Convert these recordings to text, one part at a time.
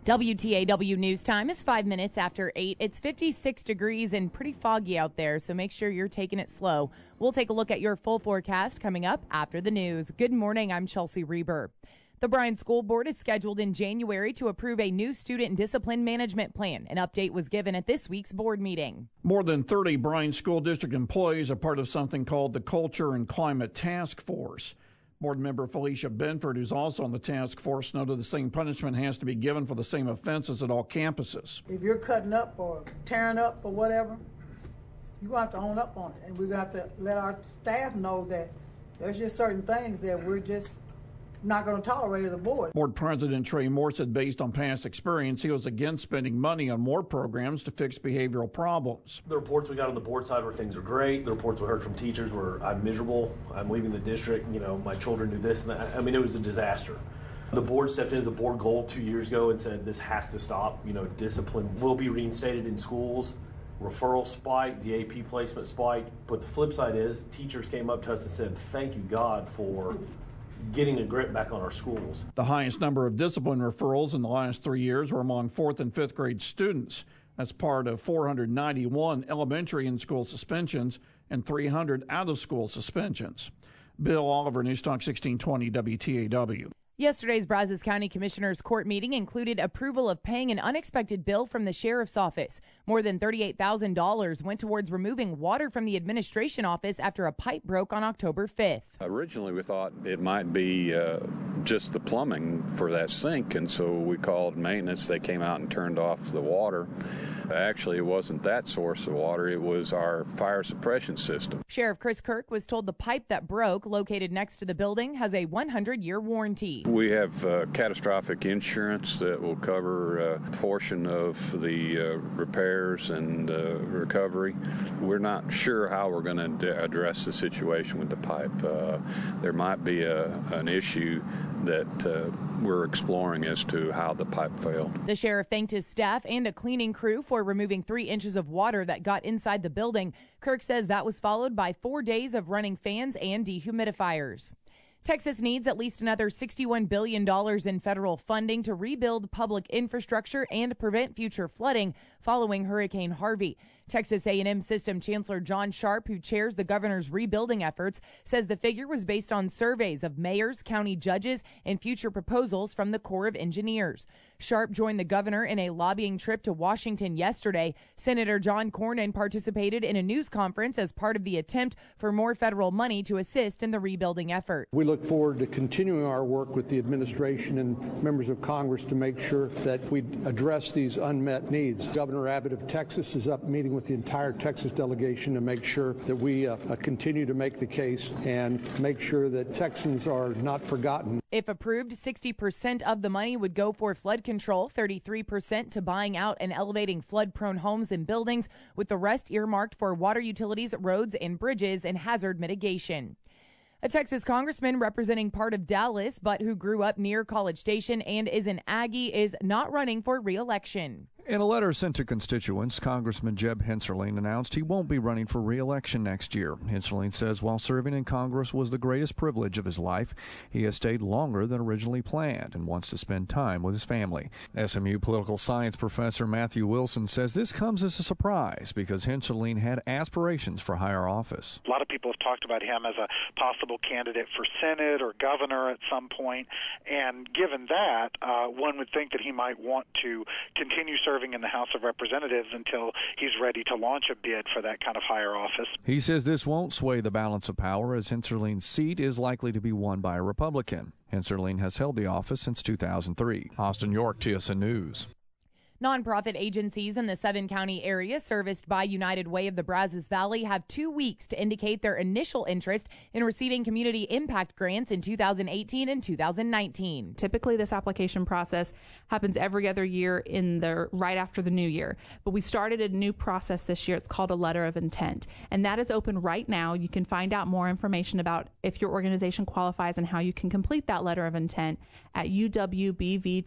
WTAW News Time is 5 minutes after 8. It's 56 degrees and pretty foggy out there, so make sure you're taking it slow. We'll take a look at your full forecast coming up after the news. Good morning, I'm Chelsea Reber. The Bryan School Board is scheduled in January to approve a new student discipline management plan. An update was given at this week's board meeting. More than 30 Bryan School District employees are part of something called the Culture and Climate Task Force. Board member Felicia Benford, who's also on the task force, noted the same punishment has to be given for the same offenses at all campuses. If you're cutting up or tearing up or whatever, you have to own up on it. And we have to let our staff know that there's just certain things that we're just not going to tolerate at the board. Board President Trey Moore said based on past experience, he was against spending money on more programs to fix behavioral problems. The reports we got on the board side where things are great. The reports we heard from teachers were, I'm miserable, I'm leaving the district, my children do this and that. I mean, it was a disaster. The board stepped in as a board goal 2 years ago and said this has to stop. Discipline will be reinstated in schools. Referral spike, the AP placement spike. But the flip side is teachers came up to us and said, thank you, God, for getting a grip back on our schools. The highest number of discipline referrals in the last 3 years were among 4th and 5th grade students. That's part of 491 elementary and school suspensions and 300 out-of-school suspensions. Bill Oliver, News Talk 1620 WTAW. Yesterday's Brazos County Commissioners Court meeting included approval of paying an unexpected bill from the sheriff's office. More than $38,000 went towards removing water from the administration office after a pipe broke on October 5th. Originally, we thought it might be just the plumbing for that sink, and so we called maintenance. They came out and turned off the water. Actually, it wasn't that source of water. It was our fire suppression system. Sheriff Chris Kirk was told the pipe that broke, located next to the building, has a 100-year warranty. We have catastrophic insurance that will cover a portion of the repairs and recovery. We're not sure how we're going to address the situation with the pipe. There might be an issue that we're exploring as to how the pipe failed. The sheriff thanked his staff and a cleaning crew for removing 3 inches of water that got inside the building. Kirk says that was followed by 4 days of running fans and dehumidifiers. Texas needs at least another $61 billion in federal funding to rebuild public infrastructure and prevent future flooding following Hurricane Harvey. Texas A&M System Chancellor John Sharp, who chairs the governor's rebuilding efforts, says the figure was based on surveys of mayors, county judges, and future proposals from the Corps of Engineers. Sharp joined the governor in a lobbying trip to Washington yesterday. Senator John Cornyn participated in a news conference as part of the attempt for more federal money to assist in the rebuilding effort. We look forward to continuing our work with the administration and members of Congress to make sure that we address these unmet needs. Governor Abbott of Texas is up meeting with the entire Texas delegation to make sure that we continue to make the case and make sure that Texans are not forgotten. If approved, 60% of the money would go for flood control, 33% to buying out and elevating flood-prone homes and buildings, with the rest earmarked for water utilities, roads and bridges, and hazard mitigation. A Texas congressman representing part of Dallas, but who grew up near College Station and is an Aggie, is not running for re-election. In a letter sent to constituents, Congressman Jeb Hensarling announced he won't be running for re-election next year. Hensarling says while serving in Congress was the greatest privilege of his life, he has stayed longer than originally planned and wants to spend time with his family. SMU political science professor Matthew Wilson says this comes as a surprise because Hensarling had aspirations for higher office. A lot of people have talked about him as a possible candidate for Senate or governor at some point, and given that, one would think that he might want to continue serving in the House of Representatives until he's ready to launch a bid for that kind of higher office. He says this won't sway the balance of power as Hensarling's seat is likely to be won by a Republican. Hensarling has held the office since 2003. Austin York, TSN News. Nonprofit agencies in the 7-county area serviced by United Way of the Brazos Valley have 2 weeks to indicate their initial interest in receiving community impact grants in 2018 and 2019. Typically, this application process happens every other year right after the new year. But we started a new process this year. It's called a letter of intent. And that is open right now. You can find out more information about if your organization qualifies and how you can complete that letter of intent at uwbv.org.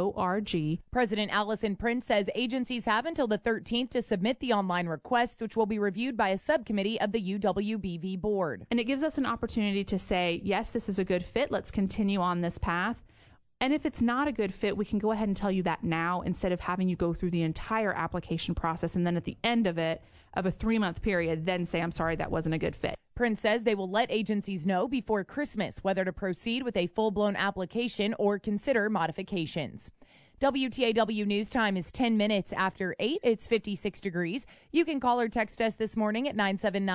President Allison Prince says agencies have until the 13th to submit the online request, which will be reviewed by a subcommittee of the UWBV board. And it gives us an opportunity to say, yes, this is a good fit. Let's continue on this path. And if it's not a good fit, we can go ahead and tell you that now instead of having you go through the entire application process and then at the end of it, of a 3-month period, then say, I'm sorry, that wasn't a good fit. Prince says they will let agencies know before Christmas whether to proceed with a full-blown application or consider modifications. WTAW News Time is 10 minutes after 8. It's 56 degrees. You can call or text us this morning at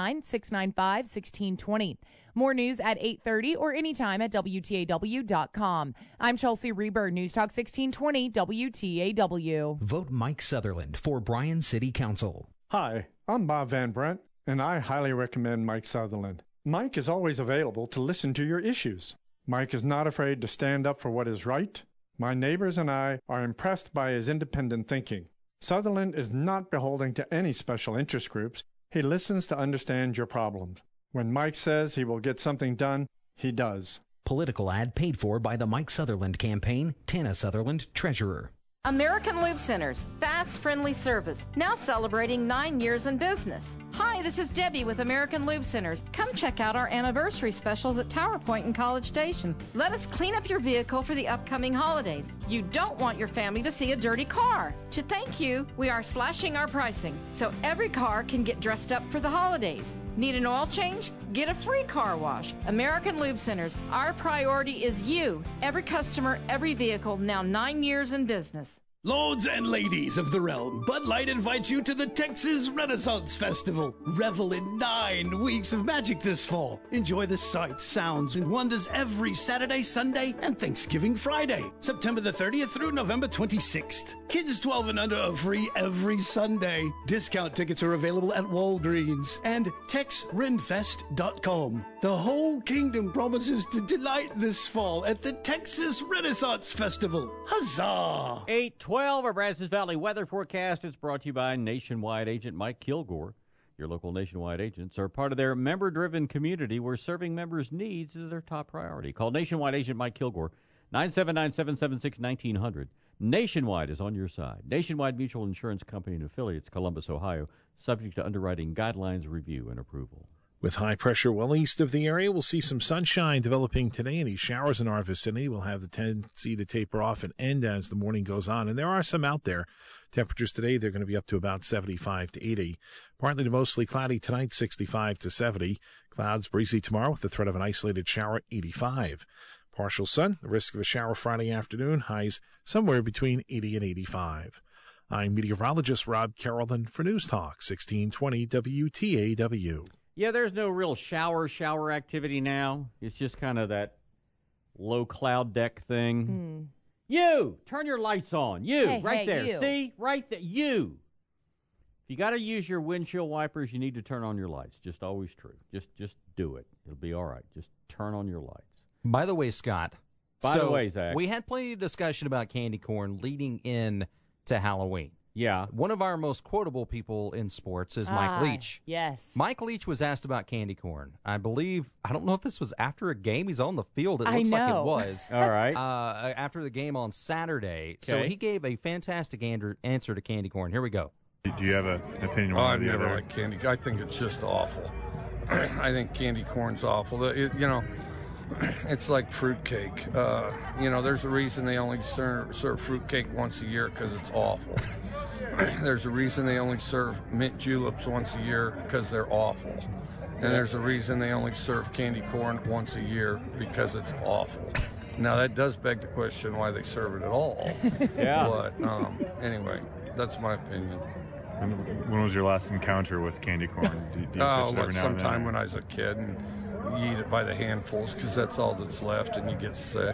979-695-1620. More news at 8:30 or anytime at WTAW.com. I'm Chelsea Reber, News Talk 1620 WTAW. Vote Mike Sutherland for Bryan City Council. Hi, I'm Bob Van Brent, and I highly recommend Mike Sutherland. Mike is always available to listen to your issues. Mike is not afraid to stand up for what is right. My neighbors and I are impressed by his independent thinking. Sutherland is not beholden to any special interest groups. He listens to understand your problems. When Mike says he will get something done, he does. Political ad paid for by the Mike Sutherland campaign. Tana Sutherland, Treasurer. American Lube Centers, fast, friendly service, now celebrating 9 years in business. Hi, this is Debbie with American Lube Centers. Come check out our anniversary specials at Tower Point and College Station. Let us clean up your vehicle for the upcoming holidays. You don't want your family to see a dirty car. To thank you, we are slashing our pricing so every car can get dressed up for the holidays. Need an oil change? Get a free car wash. American Lube Centers, our priority is you. Every customer, every vehicle, now 9 years in business. Lords and ladies of the realm, Bud Light invites you to the Texas Renaissance Festival. Revel in 9 weeks of magic this fall. Enjoy the sights, sounds, and wonders every Saturday, Sunday, and Thanksgiving Friday, September the 30th through November 26th. Kids 12 and under are free every Sunday. Discount tickets are available at Walgreens and TexRenFest.com. The whole kingdom promises to delight this fall at the Texas Renaissance Festival. Huzzah! 8:12, our Brazos Valley weather forecast is brought to you by Nationwide agent Mike Kilgore. Your local Nationwide agents are part of their member-driven community where serving members' needs is their top priority. Call Nationwide agent Mike Kilgore, 979-776-1900. Nationwide is on your side. Nationwide Mutual Insurance Company and Affiliates, Columbus, Ohio, subject to underwriting guidelines, review, and approval. With high pressure well east of the area, we'll see some sunshine developing today. Any showers in our vicinity will have the tendency to taper off and end as the morning goes on. And there are some out there. Temperatures today, they're going to be up to about 75 to 80. Partly to mostly cloudy tonight, 65 to 70. Clouds breezy tomorrow with the threat of an isolated shower at 85. Partial sun, the risk of a shower Friday afternoon, highs somewhere between 80 and 85. I'm meteorologist Rob Carrollton for News Talk 1620 WTAW. Yeah, there's no real shower activity now. It's just kind of that low cloud deck thing. You, turn your lights on. You, hey, right there. You. See? Right there. You. If you got to use your windshield wipers, you need to turn on your lights. Just always true. Just do it. It'll be all right. Just turn on your lights. By the way, Scott. By the way, Zach. We had plenty of discussion about candy corn leading in to Halloween. Yeah. One of our most quotable people in sports is Mike Leach. Yes. Mike Leach was asked about candy corn. I don't know if this was after a game. He's on the field. It looks like it was. All right. After the game on Saturday. Okay. So he gave a fantastic answer to candy corn. Here we go. Do you have an opinion on I've never liked candy. I think it's just awful. I think candy corn's awful. It's like fruitcake. There's a reason they only serve fruitcake once a year because it's awful. There's a reason they only serve mint juleps once a year because they're awful. And there's a reason they only serve candy corn once a year because it's awful. Now, that does beg the question why they serve it at all. Yeah. But anyway, that's my opinion. When was your last encounter with candy corn? Do you touch it every now and then? Sometime when I was a kid, and you eat it by the handfuls because that's all that's left, and you get sick.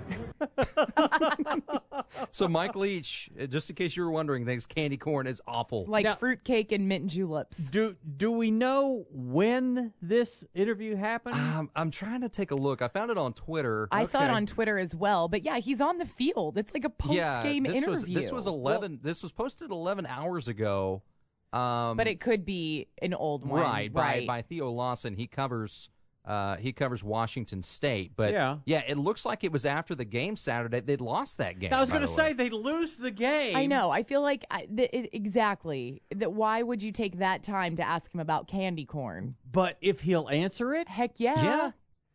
So Mike Leach, just in case you were wondering, thinks candy corn is awful. Like fruitcake and mint juleps. Do we know when this interview happened? I'm trying to take a look. I found it on Twitter. I saw it on Twitter as well. But yeah, he's on the field. It's like a post-game interview. This was 11. This was posted 11 hours ago. But it could be an old one, right? By Theo Lawson. He covers Washington State, but yeah, it looks like it was after the game Saturday. They'd lost that game. I was going to say they'd lose the game. I know. I feel like exactly that. Why would you take that time to ask him about candy corn? But if he'll answer it, heck yeah.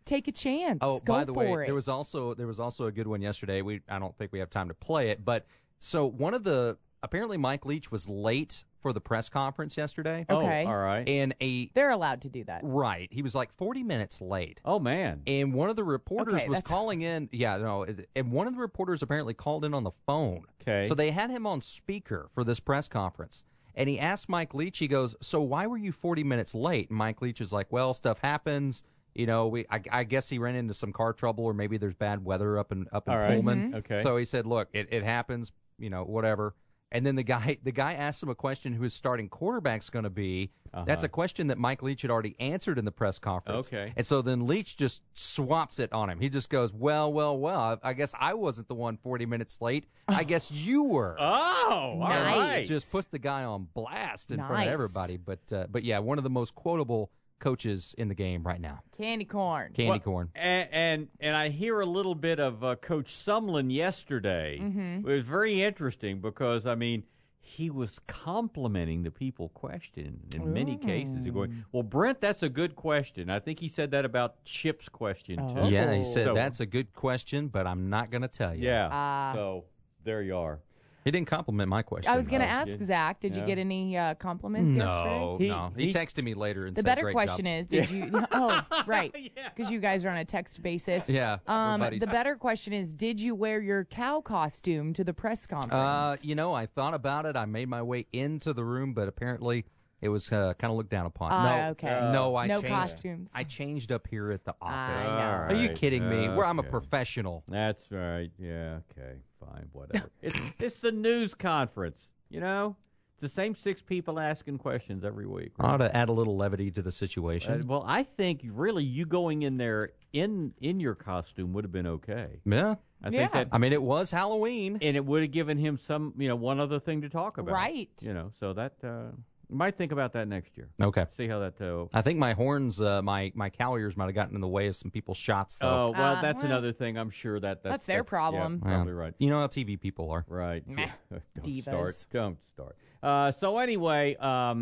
take a chance. Oh, Go by the for way, it. there was also a good one yesterday. I don't think we have time to play it, but so apparently Mike Leach was late for the press conference yesterday. Okay. Oh, all right. And they're allowed to do that. Right. He was like 40 minutes late. Oh, man. And one of the reporters Okay, was that's- calling in. Yeah, no. And one of the reporters apparently called in on the phone. Okay. So they had him on speaker for this press conference. And he asked Mike Leach, he goes, so why were you 40 minutes late? And Mike Leach is like, well, stuff happens. You know, I guess he ran into some car trouble, or maybe there's bad weather up in All right. Pullman. Mm-hmm. Okay. So he said, look, it happens, you know, whatever. And then the guy asked him a question who his starting quarterback's going to be. That's a question that Mike Leach had already answered in the press conference. Okay. And so then Leach just swaps it on him. He just goes, well, I guess I wasn't the one 40 minutes late. I guess you were. Oh, all right. Just puts the guy on blast in front Nice. of everybody. But yeah, one of the most quotable coaches in the game right now. Candy corn. Candy corn. And I hear a little bit of Coach Sumlin yesterday. Mm-hmm. It was very interesting because, I mean, he was complimenting the people questioning in many cases. Going, well, Brent, that's a good question. I think he said that about Chip's question, too. Yeah, he said, So- that's a good question, but I'm not going to tell you. Yeah. So there you are. He didn't compliment my question. I was going to though. ask Zach, did you Yeah. get any compliments yesterday? No. He texted me later and The said, better great question job. is, did you? Oh, right, because you guys are on a text basis. Yeah, we're buddies. The better question is, did you wear your cow costume to the press conference? You know, I thought about it. I made my way into the room, but apparently it was kind of looked down upon. No, okay. No, I No changed. costumes. I changed up here at the office. I know. Are you kidding me? Where I'm a Okay. professional. That's right. Yeah, okay. Fine, whatever. It's the news conference, you know? It's the same 6 people asking questions every week. I ought to add a little levity to the situation. Well, I think really you going in there in your costume would have been okay. Yeah. I think that, I mean, it was Halloween. and it would have given him some, one other thing to talk about. Right. So that you might think about that next year. Okay. See how that. I think my horns, my cow ears might have gotten in the way of some people's shots, though. Oh well, that's well, another thing. I'm sure that's their problem. Yeah, probably right. You know how TV people are. Right. Meh. Divas. Don't start. So anyway,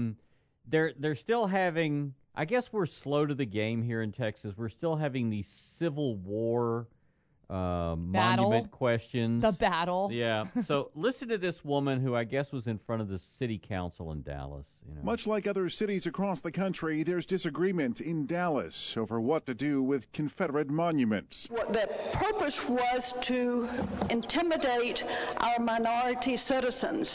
they're still having. I guess we're slow to the game here in Texas. We're still having these Civil War monument questions. The battle. Yeah. So listen to this woman who I guess was in front of the city council in Dallas. Much like other cities across the country, there's disagreement in Dallas over what to do with Confederate monuments. The purpose was to intimidate our minority citizens.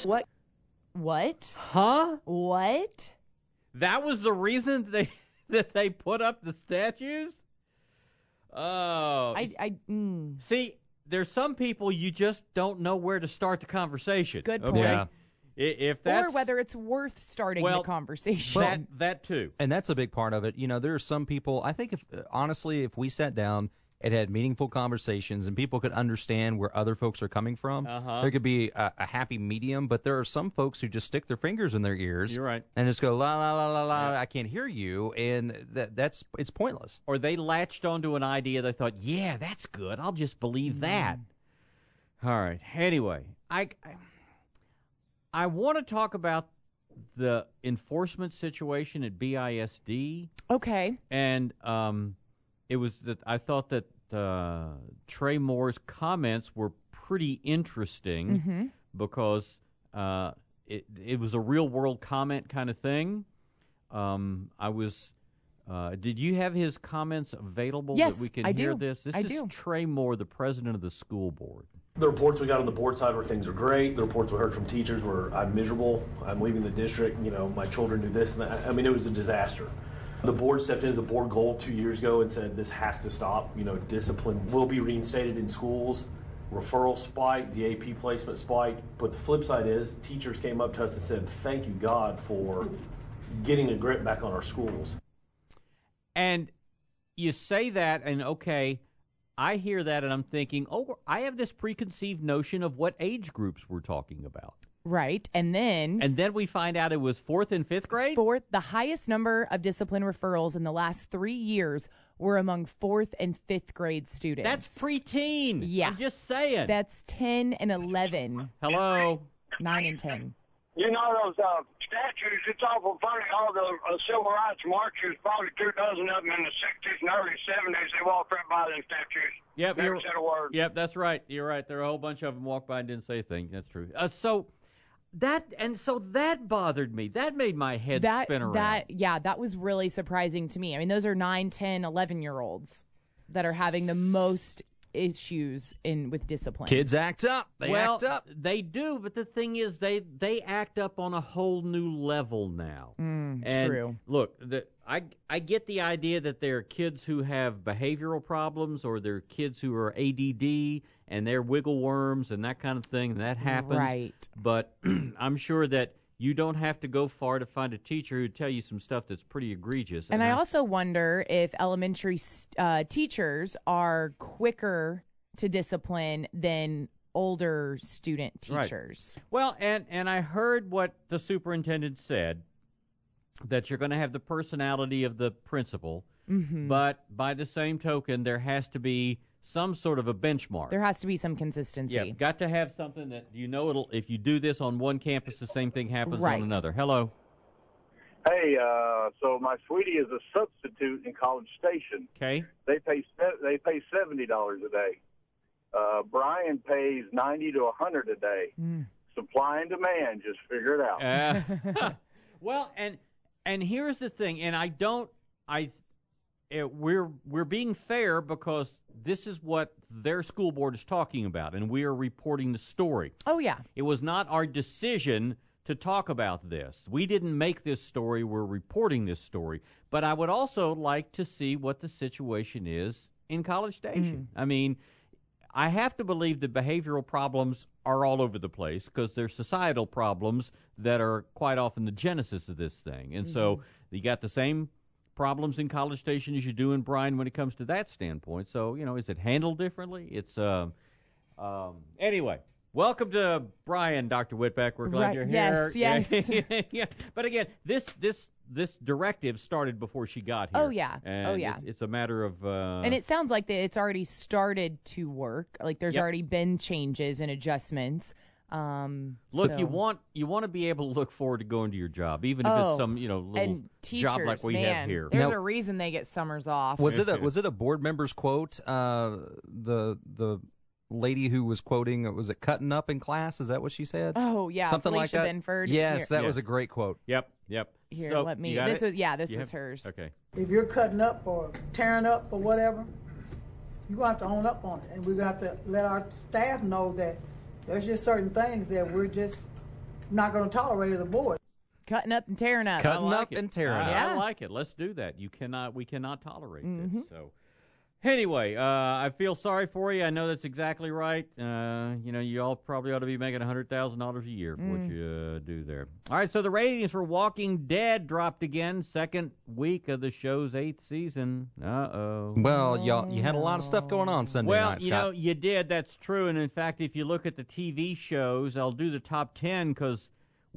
What? Huh? What? That was the reason that they put up the statues? Oh. See, there's some people you just don't know where to start the conversation. Good okay? point. Yeah. If that's, Or whether it's worth starting the conversation. that too. And that's a big part of it. You know, there are some people, I think honestly, if we sat down and had meaningful conversations and people could understand where other folks are coming from, there could be a happy medium. But there are some folks who just stick their fingers in their ears. You're right. And just go, la, la, la, la, la, I can't hear you. And it's pointless. Or they latched onto an idea. They thought, yeah, that's good. I'll just believe that. All right. Anyway, I want to talk about the enforcement situation at BISD. Okay. And it was that I thought that Trey Moore's comments were pretty interesting because it was a real world comment kind of thing. Did you have his comments available Yes, that we can I hear do. this? This I is do. Trey Moore, the president of the school board. The reports we got on the board side were things are great. The reports we heard from teachers were, I'm miserable. I'm leaving the district. My children do this and that. I mean, it was a disaster. The board stepped in as a board goal 2 years ago and said this has to stop. Discipline will be reinstated in schools. Referral spike, the AP placement spike. But the flip side is teachers came up to us and said, thank you, God, for getting a grip back on our schools. And you say that, and okay, I hear that, and I'm thinking, I have this preconceived notion of what age groups we're talking about. Right. And then we find out it was 4th and 5th grade? The highest number of discipline referrals in the last 3 years were among 4th and 5th grade students. That's preteen. Yeah. I'm just saying. That's 10 and 11. Hello? 9 and 10. You know those statues, it's awful funny. All the civil rights marchers, probably 2 dozen of them in the 60s and early 70s, they walked right by them statues. Yep, Never said a word. Yep, that's right. You're right. There are a whole bunch of them walked by and didn't say a thing. That's true. So that bothered me. That made my head spin around. That was really surprising to me. I mean, those are 9, 10, 11-year-olds that are having the most issues with discipline. Kids act up. They act up. They do, but the thing is, they act up on a whole new level now. True. Look, I get the idea that there are kids who have behavioral problems, or there are kids who are ADD and they're wiggle worms and that kind of thing. And that happens. Right. But I'm sure that you don't have to go far to find a teacher who'd tell you some stuff that's pretty egregious. And I also wonder if elementary teachers are quicker to discipline than older student teachers. Right. Well, and I heard what the superintendent said, that you're going to have the personality of the principal, but by the same token, there has to be some sort of a benchmark. There has to be some consistency. Yeah, got to have something that it'll. If you do this on one campus, the same thing happens on another. Hello. Hey, so my sweetie is a substitute in College Station. Okay. They pay $70 a day. Brian pays $90 to $100 a day. Supply and demand. Just figure it out. Well, and here's the thing, and we're being fair because this is what their school board is talking about, and we are reporting the story. Oh, yeah. It was not our decision to talk about this. We didn't make this story. We're reporting this story. But I would also like to see what the situation is in College Station. I mean, I have to believe that behavioral problems are all over the place because they're societal problems that are quite often the genesis of this thing. And so you got the same problems in College Station as you do in Bryan when it comes to that standpoint. So, is it handled differently? It's anyway. Welcome to Bryan, Dr. Whitbeck. We're glad you're here. Yes. Yeah. But again, this directive started before she got here. Oh, yeah. And it's a matter of and it sounds like it's already started to work. Like there's already been changes and adjustments. Look, you want to be able to look forward to going to your job, even if it's some little and teachers, job like we have here. There's a reason they get summers off. Was it a board member's quote? The lady who was quoting, was it cutting up in class? Is that what she said? Oh yeah, something Felicia like that. Binford. Yes, that was a great quote. Yep. Here, so, let me. This was hers. Okay. If you're cutting up or tearing up or whatever, you have to own up on it, and we have to let our staff know that there's just certain things that we're just not going to tolerate as a board. Cutting up and tearing up. Cutting up and tearing up. I like it. Let's do that. We cannot tolerate this. So, anyway, I feel sorry for you. I know that's exactly right. You all probably ought to be making $100,000 a year for what you do there. All right, so the ratings for Walking Dead dropped again, second week of the show's 8th season. Uh-oh. Well, you had a lot of stuff going on Sunday night, Scott. Well, you did. That's true. And, in fact, if you look at the TV shows, I'll do the top 10 because,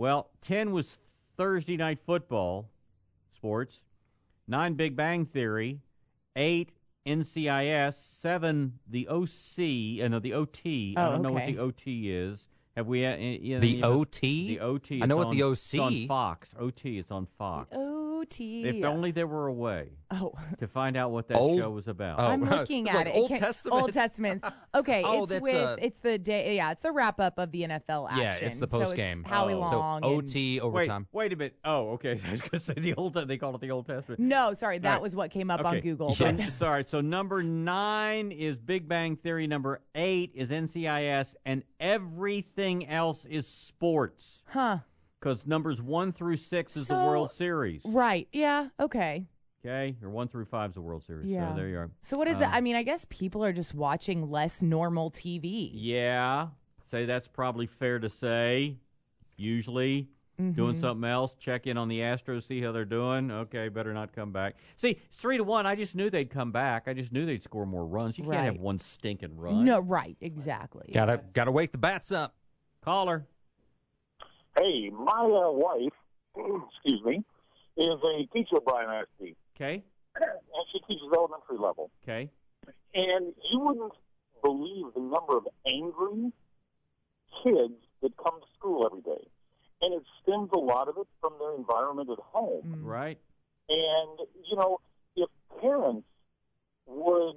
10 was Thursday Night Football, sports, 9 Big Bang Theory, 8 NCIS, 7 the OC, the OT. I don't know what the OT is. Have we the OT? The OT. I know what the OC. It's on Fox. OT. It's on Fox. OT. If only there were a way to find out what that show was about. I'm looking at it. Old Testament. Old Testament. Okay, it's the day. Yeah, it's the wrap up of the NFL action. Yeah, it's the post game. So Howie Long. So OT overtime. Wait a minute. Oh, okay. I was going to say they call it the Old Testament. No, sorry, that was what came up on Google. Yes. Sorry. So number 9 is Big Bang Theory. Number 8 is NCIS, and everything else is sports. Huh. Because numbers 1 through 6 is the World Series. Right. Yeah. Okay. Okay. Or 1 through 5 is the World Series. Yeah. So there you are. So what is it? I mean, I guess people are just watching less normal TV. Yeah. Say that's probably fair to say. Usually doing something else. Check in on the Astros, see how they're doing. Okay, better not come back. See, it's 3-1. I just knew they'd come back. I just knew they'd score more runs. You can't have one stinking run. No, right. Exactly. Gotta wake the bats up. Caller. Hey, my wife, excuse me, is a teacher at Bryan ISD. Okay. And she teaches elementary level. Okay. And you wouldn't believe the number of angry kids that come to school every day. and it stems a lot of it from their environment at home. Right. And, if parents would,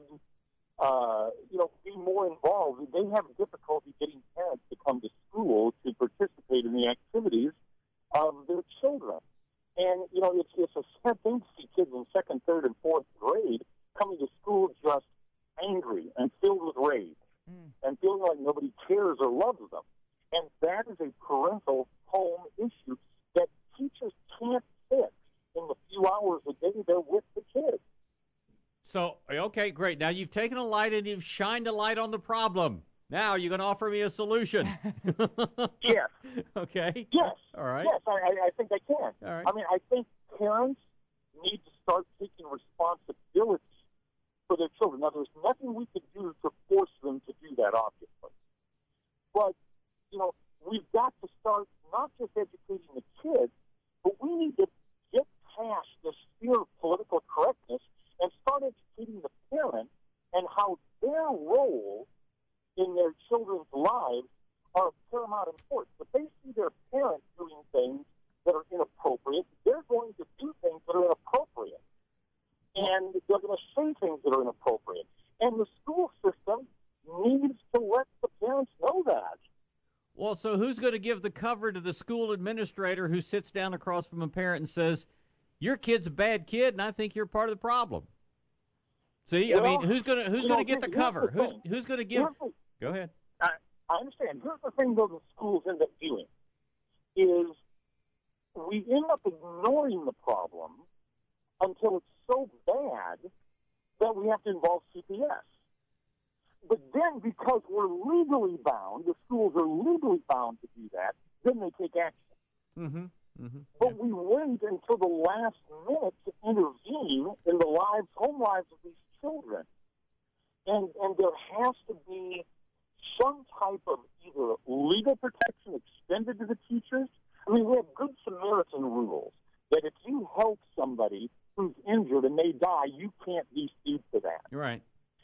be more involved, they have difficulty getting parents to come to school to participate in the activities of their children. And, it's a sad thing to see kids in second, third, and fourth grade coming to school just angry and filled with rage and feeling like nobody cares or loves them. And that is a parental home issue that teachers can't fix in the few hours a day they're with the kids. So, okay, great. Now you've taken a light and you've shined a light on the problem. Now you're going to offer me a solution. Yes. Okay. Yes. All right. Yes, I think I can. All right. I mean, I think parents need to start taking responsibility for their children. Now, there's nothing we can do to force them to do that, obviously. But, we've got to start not just educating the kids, but we need to get past this fear of political correctness and start educating the parent and how their role in their children's lives are of paramount importance. If they see their parents doing things that are inappropriate, they're going to do things that are inappropriate. And they're going to say things that are inappropriate. And the school system needs to let the parents know that. Well, so who's going to give the cover to the school administrator who sits down across from a parent and says, your kid's a bad kid, and I think you're part of the problem? See, Well, I mean, who's going to get the cover? Who's going to give? Go ahead. I understand. Here's the thing, though, the schools end up doing is we end up ignoring the problem until it's so bad that we have to involve CPS. But then, because we're legally bound, the schools are legally bound to do that, then they take action. But we wait until the last minute to intervene in the home lives of these children. And there has to be some type of either legal protection extended to the teachers. I mean, we have Good Samaritan rules that if you help somebody who's injured and they die, you can't be sued for that. You're right.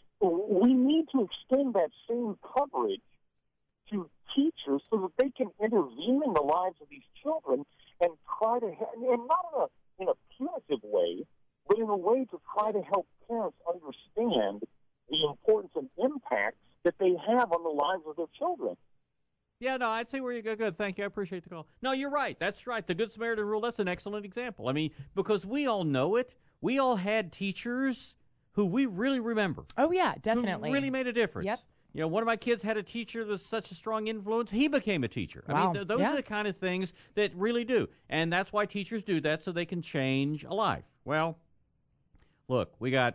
We need to extend that same coverage to teachers so that they can intervene in the lives of these children and try to, and not in a punitive way, but in a way to try to help parents understand the importance and impacts that they have on the lives of their children. Yeah, no, I'd say where you go. Good. Thank you. I appreciate the call. No, you're right. That's right. The Good Samaritan rule, that's an excellent example. I mean, because we all know it. We all had teachers who we really remember. Oh, yeah, definitely. Who really made a difference. Yep. One of my kids had a teacher that was such a strong influence, he became a teacher. Wow. I mean, those are the kind of things that really do. And that's why teachers do that, so they can change a life. Well, look, we got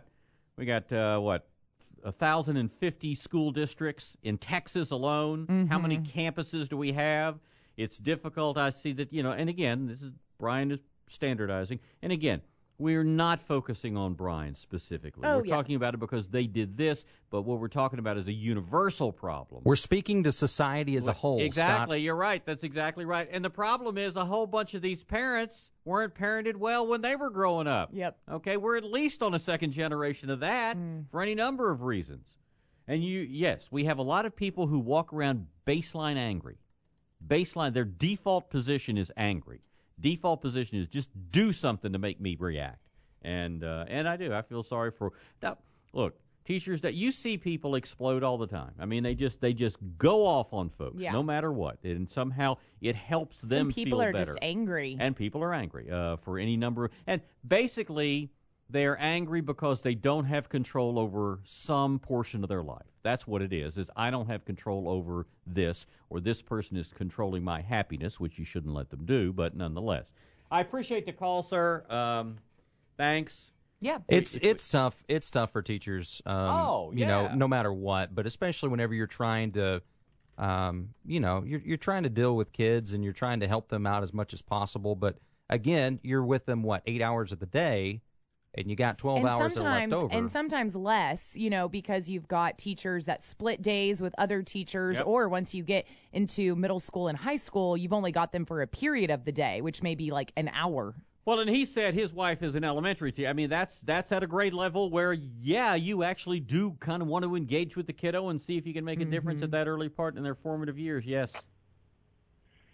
1,050 school districts in Texas alone. How many campuses do we have? It's difficult. I see that, and again, Brian is standardizing. And again, we're not focusing on Brian specifically. We're talking about it because they did this, but what we're talking about is a universal problem. We're speaking to society as a whole, Exactly. Scott. You're right. That's exactly right. And the problem is a whole bunch of these parents weren't parented well when they were growing up. Yep. Okay, we're at least on a second generation of that for any number of reasons. And yes, we have a lot of people who walk around baseline angry. Their default position is angry. Default position is just do something to make me react. And I do. I feel sorry for now. Look, teachers that you see people explode all the time. I mean, they just go off on folks no matter what. And somehow it helps them feel better. People are just angry. And people are angry for any number of, and basically they're angry because they don't have control over some portion of their life. That's what it is I don't have control over this, or this person is controlling my happiness, which you shouldn't let them do, but nonetheless. I appreciate the call, sir. Thanks. Yeah. It's tough. It's tough for teachers, no matter what, but especially whenever you're trying to, you're trying to deal with kids and you're trying to help them out as much as possible. But again, you're with them, 8 hours of the day, and you got 12 hours that are left over. And sometimes less, because you've got teachers that split days with other teachers, or once you get into middle school and high school, you've only got them for a period of the day, which may be like an hour. Well, and he said his wife is an elementary teacher. I mean, that's at a grade level where, you actually do kind of want to engage with the kiddo and see if you can make a difference at that early part in their formative years. Yes.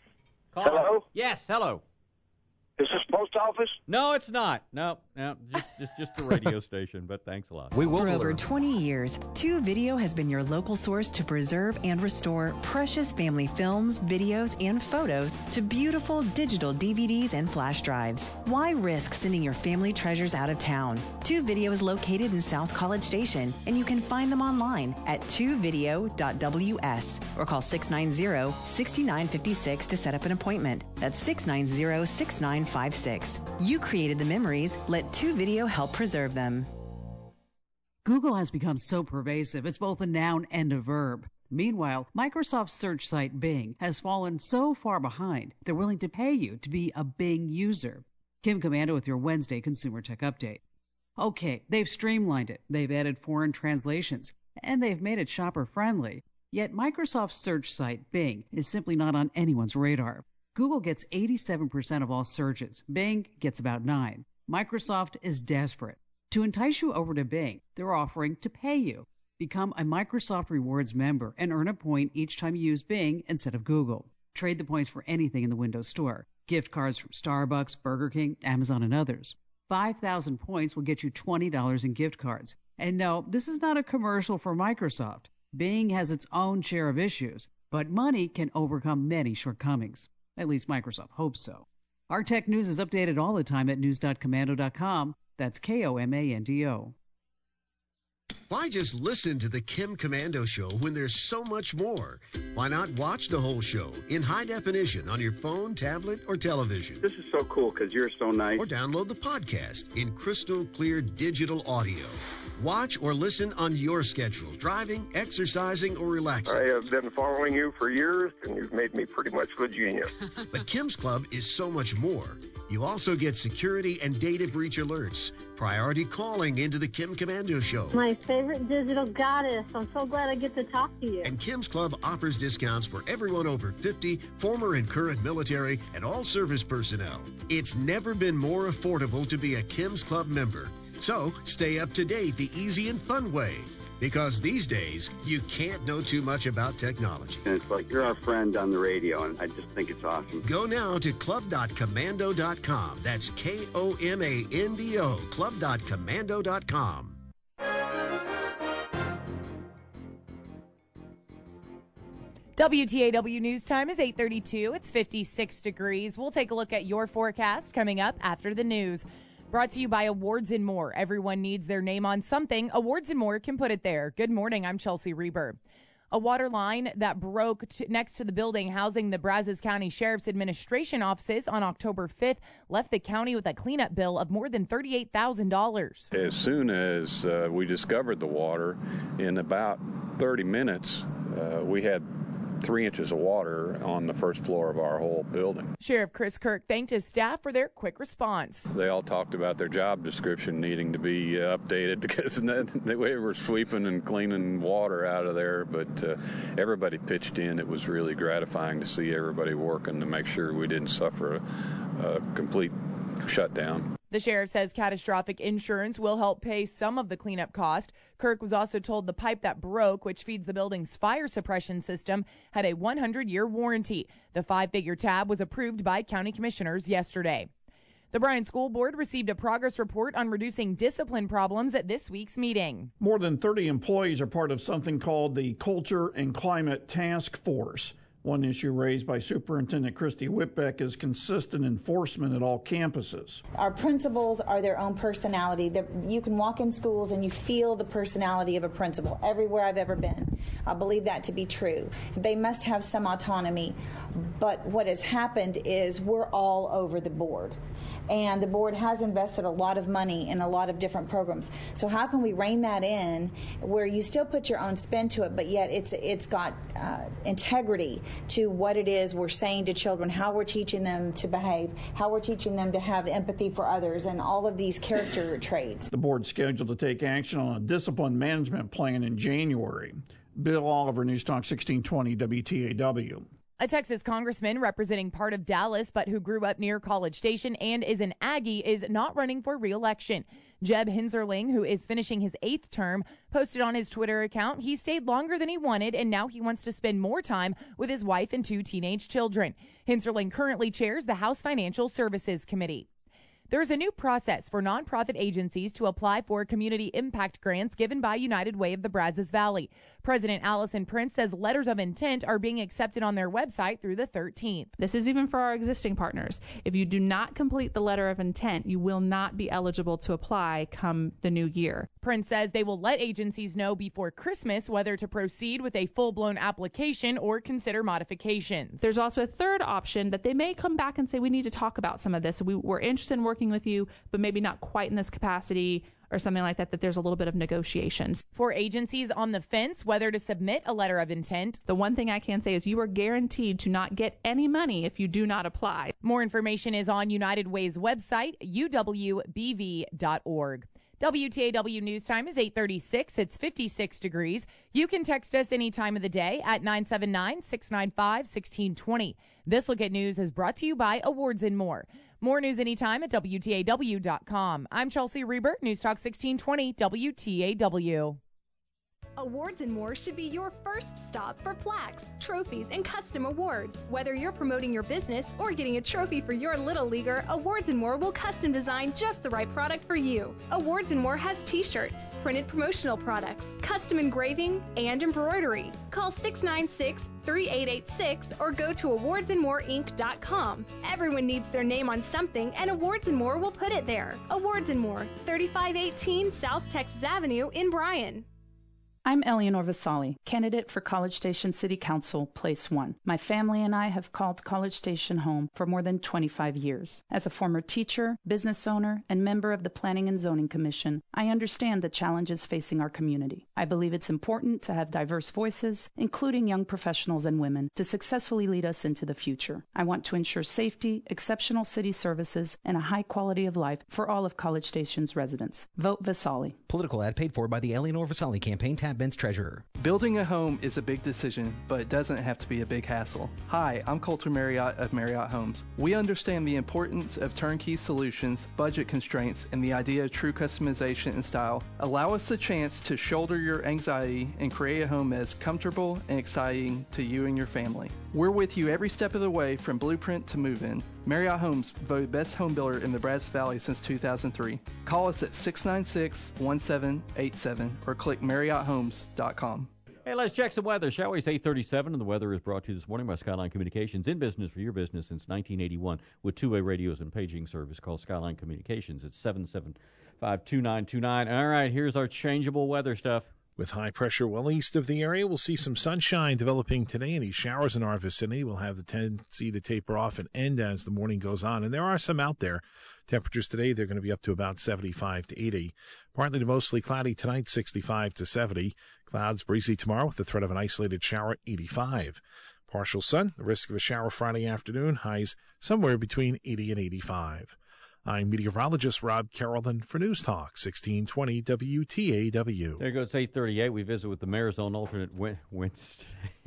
Hello? Yes, hello. Is this post office? No, it's not. No, just a radio station, but thanks a lot. For over 20 years, 2 Video has been your local source to preserve and restore precious family films, videos, and photos to beautiful digital DVDs and flash drives. Why risk sending your family treasures out of town? 2 Video is located in South College Station, and you can find them online at 2video.ws or call 690-6956 to set up an appointment. That's 690-6956. You created the memories. Let 2 Video help preserve them. Google has become so pervasive, it's both a noun and a verb. Meanwhile, Microsoft's search site Bing has fallen so far behind, they're willing to pay you to be a Bing user. Kim Komando with your Wednesday Consumer Tech Update. Okay, they've streamlined it, they've added foreign translations, and they've made it shopper-friendly. Yet Microsoft's search site Bing is simply not on anyone's radar. Google gets 87% of all searches. Bing gets about 9%. Microsoft is desperate. To entice you over to Bing, they're offering to pay you. Become a Microsoft Rewards member and earn a point each time you use Bing instead of Google. Trade the points for anything in the Windows Store. Gift cards from Starbucks, Burger King, Amazon, and others. 5,000 points will get you $20 in gift cards. And no, this is not a commercial for Microsoft. Bing has its own share of issues, but money can overcome many shortcomings. At least Microsoft hopes so. Our tech news is updated all the time at news.komando.com. That's Komando. Why just listen to the Kim Komando Show when there's so much more? Why not watch the whole show in high definition on your phone, tablet, or television? This is so cool because you're so nice. Or download the podcast in crystal clear digital audio. Watch or listen on your schedule, driving, exercising, or relaxing. I have been following you for years, and you've made me pretty much the genius. But Kim's Club is so much more. You also get security and data breach alerts, priority calling into the Kim Komando Show. My favorite digital goddess. I'm so glad I get to talk to you. And Kim's Club offers discounts for everyone over 50, former and current military, and all service personnel. It's never been more affordable to be a Kim's Club member. So stay up to date the easy and fun way. Because these days, you can't know too much about technology. And it's like you're our friend on the radio, and I just think it's awesome. Go now to club.komando.com. That's Komando, club.komando.com. WTAW News Time is 8:32. It's 56 degrees. We'll take a look at your forecast coming up after the news. Brought to you by Awards and More. Everyone needs their name on something. Awards and More can put it there. Good morning. I'm Chelsea Reber. A water line that broke next to the building housing the Brazos County Sheriff's Administration offices on October 5th left the county with a cleanup bill of more than $38,000. As soon as we discovered the water, in about 30 minutes, we had 3 inches of water on the first floor of our whole building. Sheriff Chris Kirk thanked his staff for their quick response. They all talked about their job description needing to be updated because they were sweeping and cleaning water out of there, but everybody pitched in. It was really gratifying to see everybody working to make sure we didn't suffer a complete shutdown. The sheriff says catastrophic insurance will help pay some of the cleanup cost. Kirk was also told the pipe that broke, which feeds the building's fire suppression system, had a 100-year warranty. The 5-figure tab was approved by county commissioners yesterday. The Bryan School Board received a progress report on reducing discipline problems at this week's meeting. More than 30 employees are part of something called the Culture and Climate Task Force. One issue raised by Superintendent Christy Whitbeck is consistent enforcement at all campuses. Our principals are their own personality. You can walk in schools and you feel the personality of a principal everywhere I've ever been. I believe that to be true. They must have some autonomy, but what has happened is we're all over the board. And the board has invested a lot of money in a lot of different programs. So how can we rein that in where you still put your own spin to it, but yet it's got integrity to what it is we're saying to children, how we're teaching them to behave, how we're teaching them to have empathy for others, and all of these character traits. The board's scheduled to take action on a discipline management plan in January. Bill Oliver, News Talk 1620 WTAW. A Texas congressman representing part of Dallas but who grew up near College Station and is an Aggie is not running for re-election. Jeb Hinzerling, who is finishing his 8th term, posted on his Twitter account he stayed longer than he wanted and now he wants to spend more time with his wife and 2 teenage children. Hinzerling currently chairs the House Financial Services Committee. There's a new process for nonprofit agencies to apply for community impact grants given by United Way of the Brazos Valley. President Allison Prince says letters of intent are being accepted on their website through the 13th. This is even for our existing partners. If you do not complete the letter of intent, you will not be eligible to apply come the new year. Prince says they will let agencies know before Christmas whether to proceed with a full-blown application or consider modifications. There's also a third option that they may come back and say, we need to talk about some of this. We're interested in working with you, but maybe not quite in this capacity or something like that there's a little bit of negotiations. For agencies on the fence whether to submit a letter of intent, the one thing I can say is you are guaranteed to not get any money if you do not apply. More information is on United Way's website, uwbv.org. WTAW News Time is 8:36. It's 56 degrees. You can text us any time of the day at 979-695-1620. This Look at News is brought to you by Awards and More. More news anytime at WTAW.com. I'm Chelsea Reber, News Talk 1620 WTAW. Awards and More should be your first stop for plaques, trophies, and custom awards. Whether you're promoting your business or getting a trophy for your little leaguer, Awards and More will custom design just the right product for you. Awards and More has t-shirts, printed promotional products, custom engraving, and embroidery. Call 696-3886 or go to awardsandmoreinc.com. Everyone needs their name on something, and Awards and More will put it there. Awards and More, 3518 South Texas Avenue in Bryan. I'm Eleanor Vasali, candidate for College Station City Council, Place 1. My family and I have called College Station home for more than 25 years. As a former teacher, business owner, and member of the Planning and Zoning Commission, I understand the challenges facing our community. I believe it's important to have diverse voices, including young professionals and women, to successfully lead us into the future. I want to ensure safety, exceptional city services, and a high quality of life for all of College Station's residents. Vote Vasali. Political ad paid for by the Eleanor Vasali campaign. Ben's treasurer. Building a home is a big decision, but it doesn't have to be a big hassle. Hi, I'm Colter Marriott of Marriott Homes. We understand the importance of turnkey solutions, budget constraints, and the idea of true customization and style. Allow us a chance to shoulder your anxiety and create a home that is comfortable and exciting to you and your family. We're with you every step of the way from blueprint to move-in. Marriott Homes voted best home builder in the Brazos Valley since 2003. Call us at 696-1787 or click MarriottHomes.com. Hey, let's check some weather, shall we? It's 8:37, and the weather is brought to you this morning by Skyline Communications, in business for your business since 1981 with two-way radios and paging service called Skyline Communications. It's 775-2929. All right, here's our changeable weather stuff. With high pressure well east of the area, we'll see some sunshine developing today. Any showers in our vicinity will have the tendency to taper off and end as the morning goes on. And there are some out there. Temperatures today, they're going to be up to about 75 to 80. Partly to mostly cloudy tonight, 65 to 70. Clouds breezy tomorrow with the threat of an isolated shower at 85. Partial sun, the risk of a shower Friday afternoon, highs somewhere between 80 and 85. I'm meteorologist Rob Carrollton for News Talk 1620 WTAW. There goes 8:38. We visit with the mayor's own alternate Wednesdays.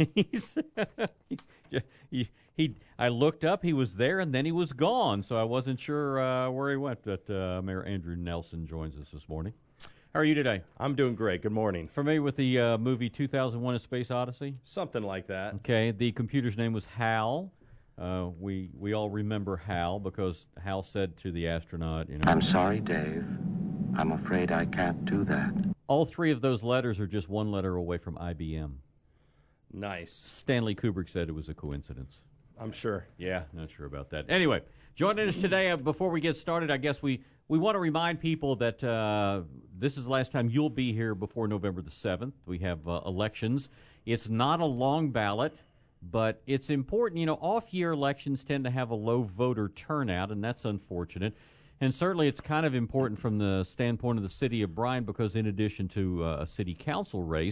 I looked up, he was there, and then he was gone, so I wasn't sure where he went. But Mayor Andrew Nelson joins us this morning. How are you today? I'm doing great. Good morning. Familiar with the movie 2001: A Space Odyssey? Something like that. Okay. The computer's name was HAL. We all remember Hal because Hal said to the astronaut, I'm sorry, Dave. I'm afraid I can't do that. All three of those letters are just one letter away from IBM. Nice. Stanley Kubrick said it was a coincidence. I'm sure. Yeah, not sure about that. Anyway, joining us today, before we get started, I guess we want to remind people that this is the last time you'll be here before November the 7th. We have elections. It's not a long ballot. But it's important, off-year elections tend to have a low voter turnout, and that's unfortunate. And certainly it's kind of important from the standpoint of the city of Bryan because in addition to a city council race,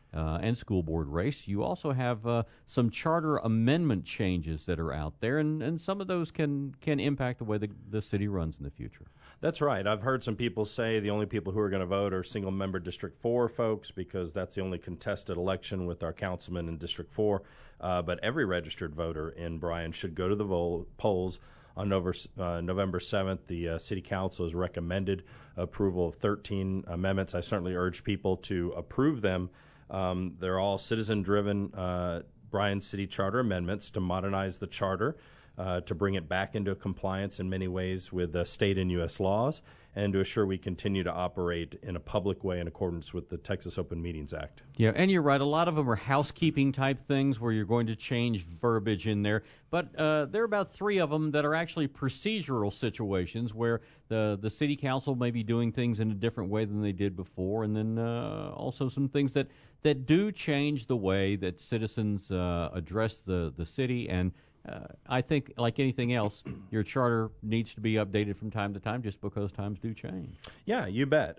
and school board race. You also have some charter amendment changes that are out there, and some of those can impact the way the city runs in the future. That's right. I've heard some people say the only people who are going to vote are single-member District 4 folks because that's the only contested election with our councilman in District 4. But every registered voter in Bryan should go to the polls on November 7th. The City Council has recommended approval of 13 amendments. I certainly urge people to approve them. They're all citizen-driven Bryan City Charter amendments to modernize the charter, to bring it back into compliance in many ways with state and U.S. laws, and to assure we continue to operate in a public way in accordance with the Texas Open Meetings Act. Yeah, and you're right. A lot of them are housekeeping type things where you're going to change verbiage in there. But there are about 3 of them that are actually procedural situations where the city council may be doing things in a different way than they did before, and then also some things that do change the way that citizens address the city. And I think, like anything else, your charter needs to be updated from time to time just because times do change. Yeah, you bet.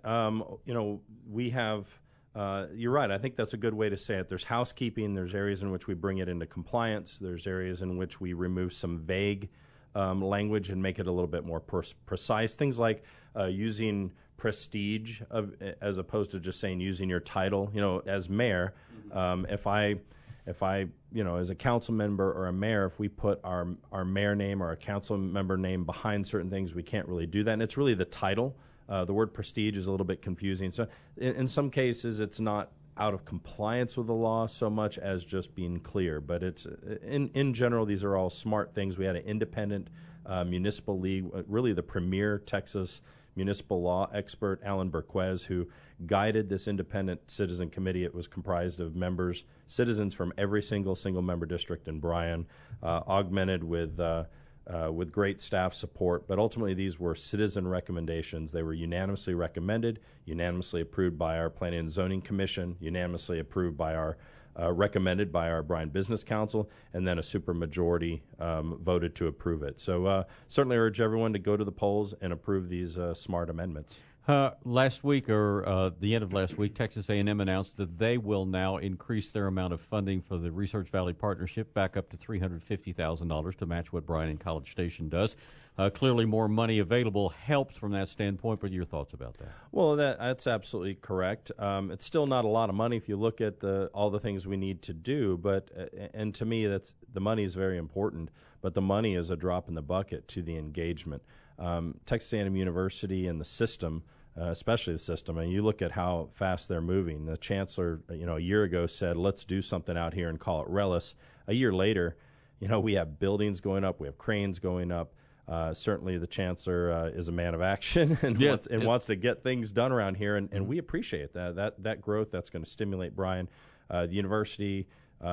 We have, you're right, I think that's a good way to say it. There's housekeeping, there's areas in which we bring it into compliance, there's areas in which we remove some vague language and make it a little bit more precise. Things like using prestige as opposed to just saying using your title. As mayor, if I, as a council member or a mayor, if we put our mayor name or a council member name behind certain things, we can't really do that. And it's really the title. The word prestige is a little bit confusing. So in some cases, it's not out of compliance with the law so much as just being clear. But it's in general, these are all smart things. We had an independent municipal league, really the premier Texas municipal law expert, Alan Berquez, who guided this independent citizen committee. It was comprised of citizens from every single-member district in Bryan, augmented with great staff support. But ultimately, these were citizen recommendations. They were unanimously recommended, unanimously approved by our Planning and Zoning Commission, unanimously approved by our recommended by our Bryan Business Council, and then a supermajority voted to approve it. So certainly urge everyone to go to the polls and approve these smart amendments. Last week, or the end of last week, Texas A&M announced that they will now increase their amount of funding for the Research Valley Partnership back up to $350,000 to match what Bryan and College Station does. Clearly more money available helps from that standpoint, but your thoughts about that? Well, that's absolutely correct. It's still not a lot of money if you look at all the things we need to do, but and to me, the money is very important, but the money is a drop in the bucket to the engagement. Texas A&M University and the system, especially the system, and you look at how fast they're moving. The chancellor, a year ago said, let's do something out here and call it RELIS. A year later, we have buildings going up, we have cranes going up. Certainly the chancellor is a man of action and wants to get things done around here, and we appreciate that growth. That's going to stimulate Bryan. The university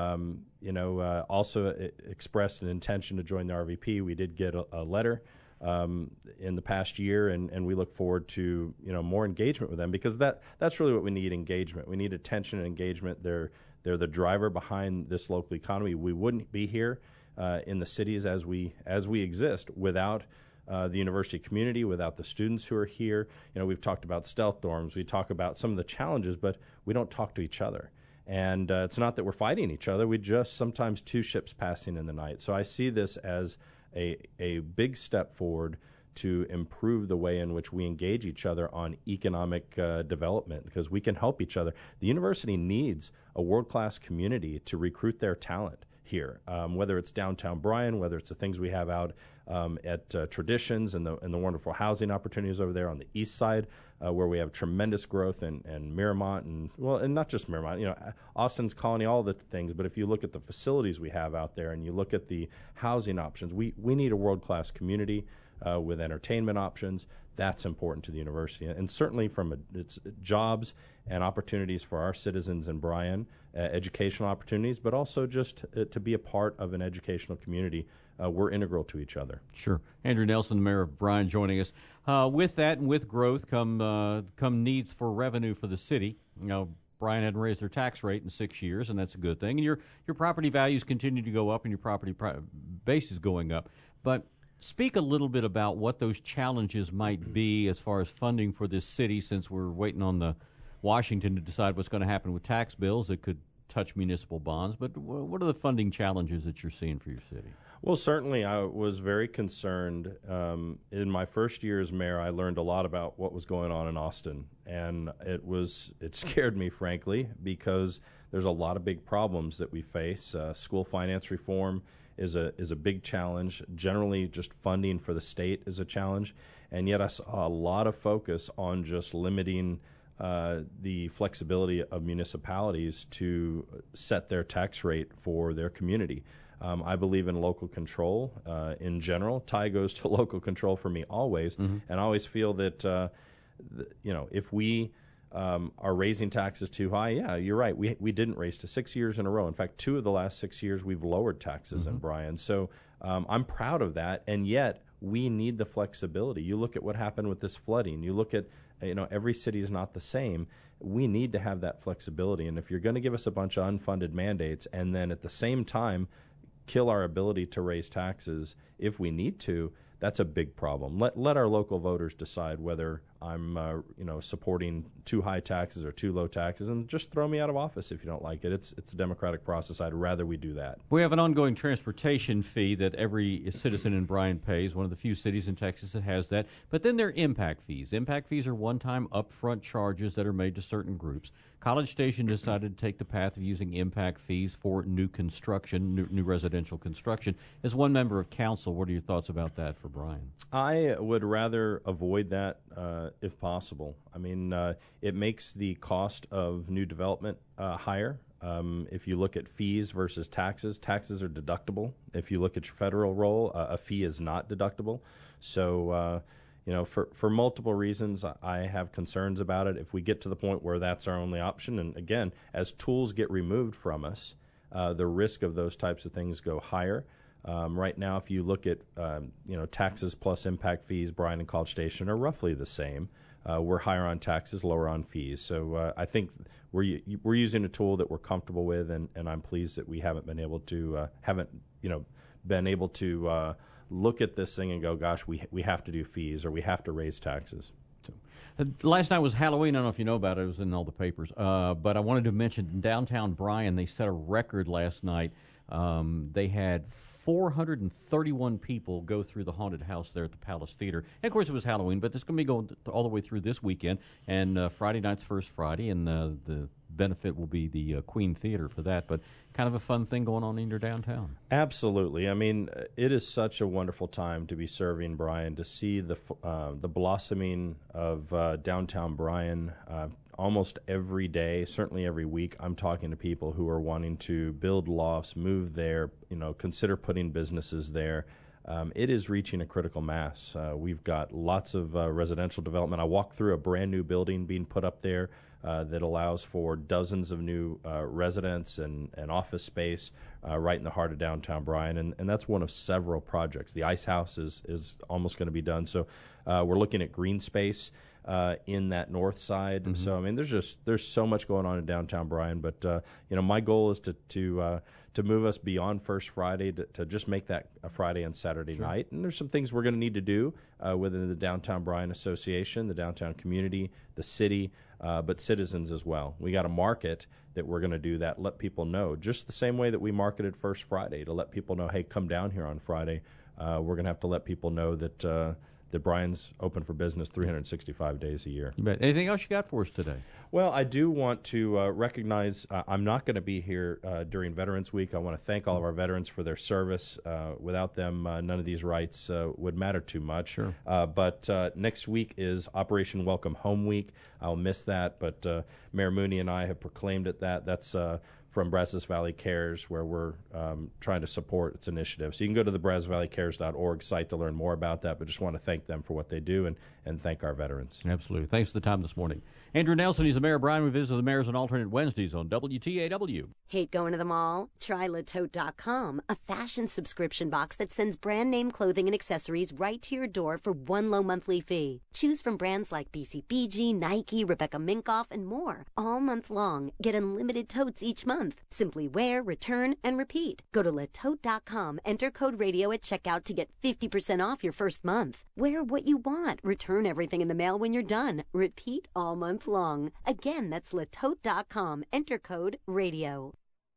also expressed an intention to join the RVP. We did get a letter in the past year, and we look forward to more engagement with them, because that's really what we need: engagement. We need attention and engagement. They're the driver behind this local economy. We wouldn't be here in the cities as we exist without the university community, without the students who are here. We've talked about stealth dorms. We talk about some of the challenges, but we don't talk to each other. And it's not that we're fighting each other. We just sometimes two ships passing in the night. So I see this as a big step forward to improve the way in which we engage each other on economic development, because we can help each other. The university needs a world-class community to recruit their talent here, whether it's downtown Bryan, whether it's the things we have out at Traditions and the wonderful housing opportunities over there on the east side, where we have tremendous growth, and Miramont, and not just Miramont, Austin's Colony, all the things. But if you look at the facilities we have out there and you look at the housing options, we need a world-class community with entertainment options. That's important to the university, and certainly from its jobs and opportunities for our citizens in Bryan, educational opportunities, but also just to be a part of an educational community. We're integral to each other. Sure. Andrew Nelson, the mayor of Bryan, joining us. With that and with growth come needs for revenue for the city. Bryan hadn't raised their tax rate in 6 years, and that's a good thing. And your property values continue to go up, and your property base is going up. But speak a little bit about what those challenges might be as far as funding for this city, since we're waiting on the Washington to decide what's going to happen with tax bills that could touch municipal bonds. But what are the funding challenges that you're seeing for your city? Well, certainly I was very concerned. In my first year as mayor, I learned a lot about what was going on in Austin, and it scared me, frankly, because there's a lot of big problems that we face. School finance reform is a big challenge. Generally, just funding for the state is a challenge, and yet I saw a lot of focus on just limiting the flexibility of municipalities to set their tax rate for their community. I believe in local control in general. Tie goes to local control for me always, and I always feel that if we are raising taxes too high, yeah, you're right. We didn't raise to 6 years in a row. In fact, 2 of the last 6 years we've lowered taxes in Bryan. So I'm proud of that, and yet we need the flexibility. You look at what happened with this flooding. You look at every city is not the same. We need to have that flexibility, and if you're going to give us a bunch of unfunded mandates and then at the same time kill our ability to raise taxes if we need to, that's a big problem. Let our local voters decide whether I'm supporting too high taxes or too low taxes, and just throw me out of office if you don't like it. It's a democratic process. I'd rather we do that. We have an ongoing transportation fee that every citizen in Bryan pays, one of the few cities in Texas that has that. But then there are impact fees. Impact fees are one-time upfront charges that are made to certain groups. College Station decided to take the path of using impact fees for new construction, new residential construction. As one member of council, what are your thoughts about that for Bryan? I would rather avoid that if possible. I mean, it makes the cost of new development higher. If you look at fees versus taxes, taxes are deductible. If you look at your federal role, a fee is not deductible. So, for multiple reasons, I have concerns about it. If we get to the point where that's our only option, and again, as tools get removed from us, the risk of those types of things go higher. Right now, if you look at taxes plus impact fees, Bryan and College Station are roughly the same. We're higher on taxes, lower on fees. So I think we're using a tool that we're comfortable with, and I'm pleased that we haven't been able to look at this thing and go, gosh, we have to do fees or we have to raise taxes. Last night was Halloween. I don't know if you know about it. It was in all the papers. But I wanted to mention in downtown Bryan, they set a record last night. They had 431 people go through the haunted house there at the Palace Theater. And of course, it was Halloween, but it's going to be going all the way through this weekend. And Friday night's First Friday, and the benefit will be the Queen Theater for that. But kind of a fun thing going on in your downtown. Absolutely. I mean, it is such a wonderful time to be serving Bryan, to see the blossoming of downtown Bryan. Almost every day, certainly every week, I'm talking to people who are wanting to build lofts, move there, consider putting businesses there. It is reaching a critical mass. We've got lots of residential development. I walked through a brand new building being put up there that allows for dozens of new residents and office space right in the heart of downtown Bryan, and that's one of several projects. The Ice House is almost going to be done, so we're looking at green space in that north side. Mm-hmm. So I mean, there's so much going on in downtown Bryan, but my goal is to move us beyond First Friday to just make that a Friday and Saturday night. And there's some things we're going to need to do within the Downtown Bryan Association, the downtown community, the city, but citizens as well. We got to market that we're going to do that, let people know, just the same way that we marketed First Friday to let people know, hey, come down here on Friday. We're going to have to let people know that Bryan's open for business 365 days a year. You bet. Anything else you got for us today? Well, I do want to recognize I'm not going to be here during Veterans Week. I want to thank all of our veterans for their service. Without them, none of these rights would matter too much. Sure. But next week is Operation Welcome Home Week. I'll miss that, but Mayor Mooney and I have proclaimed it that. That's from Brazos Valley Cares, where we're trying to support its initiative. So you can go to the BrazosValleyCares.org site to learn more about that, but just want to thank them for what they do and thank our veterans. Absolutely. Thanks for the time this morning. Andrew Nelson, he's the mayor of Bryan. We visit the mayors on alternate Wednesdays on WTAW. Hate going to the mall? Try LaTote.com, a fashion subscription box that sends brand name clothing and accessories right to your door for one low monthly fee. Choose from brands like BCBG, Nike, Rebecca Minkoff, and more. All month long, get unlimited totes each month. month. Simply wear, return, and repeat. Go to latote.com, enter code radio at checkout to get 50% off your first month. Wear what you want. Return everything in the mail when you're done. Repeat all month long. Again, that's latote.com, enter code radio.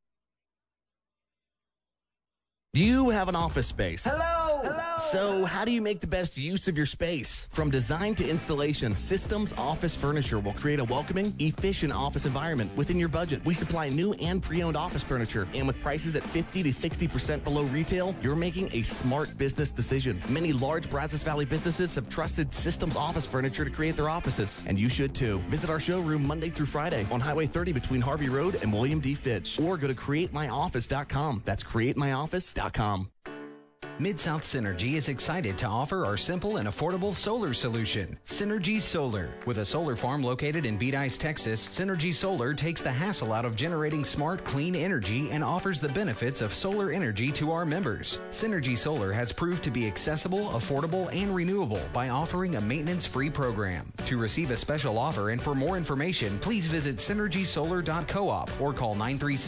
You have an office space. Hello! So how do you make the best use of your space? From design to installation, Systems Office Furniture will create a welcoming, efficient office environment within your budget. We supply new and pre-owned office furniture, and with prices at 50 to 60% below retail, you're making a smart business decision. Many large Brazos Valley businesses have trusted Systems Office Furniture to create their offices, and you should too. Visit our showroom Monday through Friday on Highway 30 between Harvey Road and William D. Fitch, or go to createmyoffice.com. That's createmyoffice.com. Mid-South Synergy is excited to offer our simple and affordable solar solution, Synergy Solar. With a solar farm located in Beedice, Texas, Synergy Solar takes the hassle out of generating smart, clean energy and offers the benefits of solar energy to our members. Synergy Solar has proved to be accessible, affordable, and renewable by offering a maintenance-free program. To receive a special offer and for more information, please visit synergysolar.coop or call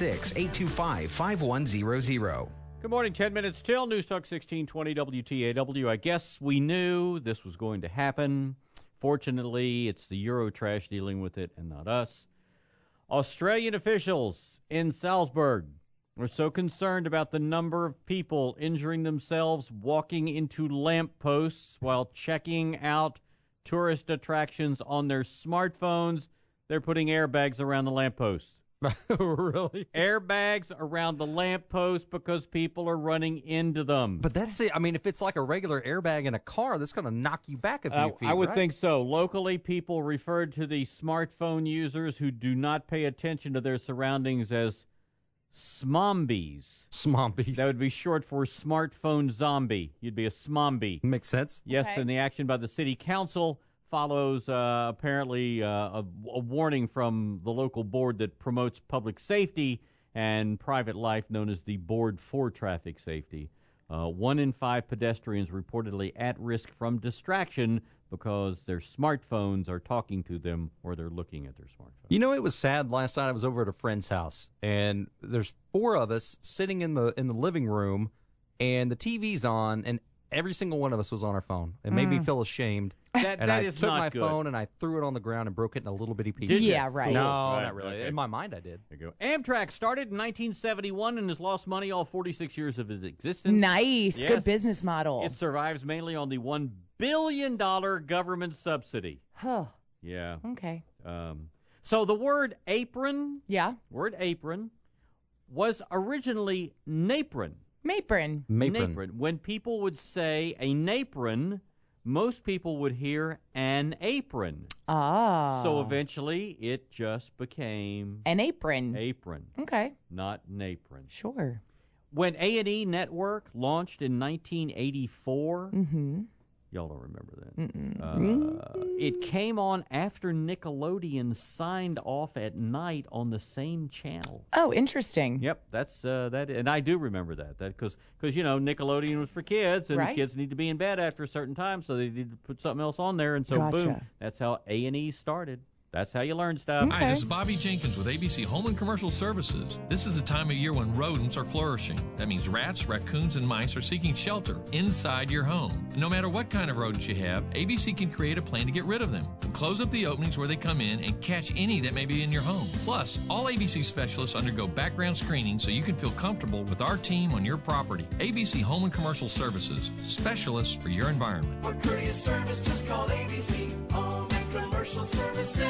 936-825-5100. Good morning, 10 minutes till News Talk 1620 WTAW. I guess we knew this was going to happen. Fortunately, it's the Eurotrash dealing with it and not us. Australian officials in Salzburg were so concerned about the number of people injuring themselves walking into lampposts while checking out tourist attractions on their smartphones, they're putting airbags around the lampposts. Really? Airbags around the lamppost because people are running into them. But that's it. I mean, if it's like a regular airbag in a car, that's going to knock you back a few feet, I would right? think so. Locally, people referred to the smartphone users who do not pay attention to their surroundings as smombies. Smombies. That would be short for smartphone zombie. You'd be a smombie. Makes sense. Yes, Okay. and the action by the city council follows apparently a warning from the local board that promotes public safety and private life, known as the Board for Traffic Safety. 1 in 5 pedestrians reportedly at risk from distraction because their smartphones are talking to them or they're looking at their smartphone. You know, it was sad last night. I was over at a friend's house, and there's 4 of us sitting in the living room, and the TV's on, and every single one of us was on our phone. It made me feel ashamed. And I took my phone and I threw it on the ground and broke it in a little bitty piece. Yeah, right. No, Right, not really. okay. In my mind, I did. There you go. Amtrak started in 1971 and has lost money all 46 years of its existence. Nice. Yes. Good business model. It survives mainly on the $1 billion government subsidy. Huh. Yeah. Okay. So the word apron, Yeah. was originally napron. Mapron. Mapron. When people would say a napron, most people would hear an apron. Ah. So eventually it just became An apron. apron, Okay. not napron. Sure. When A&E Network launched in 1984, y'all don't remember that. It came on after Nickelodeon signed off at night on the same channel. Oh, interesting. Yep, that's that, and I do remember that because you know Nickelodeon was for kids, and Right. kids need to be in bed after a certain time, so they need to put something else on there, and so Gotcha. boom, that's how A&E started. That's how you learn stuff. Hi, this is Bobby Jenkins with ABC Home and Commercial Services. This is the time of year when rodents are flourishing. That means rats, raccoons, and mice are seeking shelter inside your home. No matter what kind of rodents you have, ABC can create a plan to get rid of them and close up the openings where they come in and catch any that may be in your home. Plus, all ABC specialists undergo background screening so you can feel comfortable with our team on your property. ABC Home and Commercial Services, specialists for your environment. For courteous service, just call ABC Home and Commercial Services.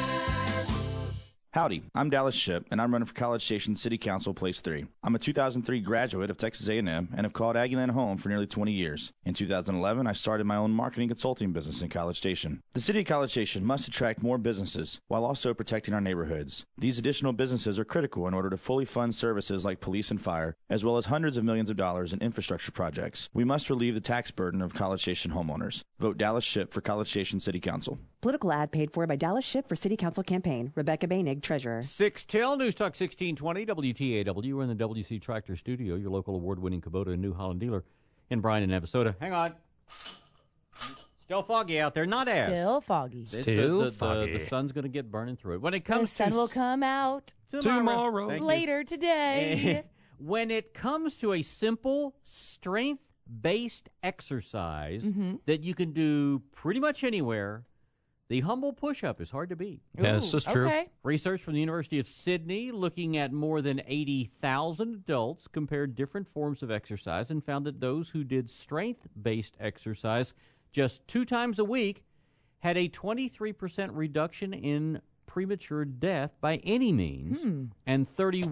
Howdy, I'm Dallas Shipp, and I'm running for College Station City Council Place 3. I'm a 2003 graduate of Texas A&M and have called Aggieland home for nearly 20 years. In 2011, I started my own marketing consulting business in College Station. The City of College Station must attract more businesses while also protecting our neighborhoods. These additional businesses are critical in order to fully fund services like police and fire, as well as hundreds of millions of dollars in infrastructure projects. We must relieve the tax burden of College Station homeowners. Vote Dallas Shipp for College Station City Council. Political ad paid for by Dallas Shipp for City Council campaign. Rebecca Bainig, Treasurer. 6 till News Talk 1620 WTAW. We're in the WC Tractor Studio, your local award-winning Kubota and New Holland dealer in Bryan and Navasota. Hang on. Still foggy out there, not as. Still foggy. The sun's going to get burning through it. When it comes the sun will come out tomorrow. Later today. When it comes to a simple strength-based exercise that you can do pretty much anywhere, the humble push-up is hard to beat. Yeah, this is true. Okay. Research from the University of Sydney looking at more than 80,000 adults compared different forms of exercise and found that those who did strength-based exercise just 2 times a week had a 23% reduction in premature death by any means and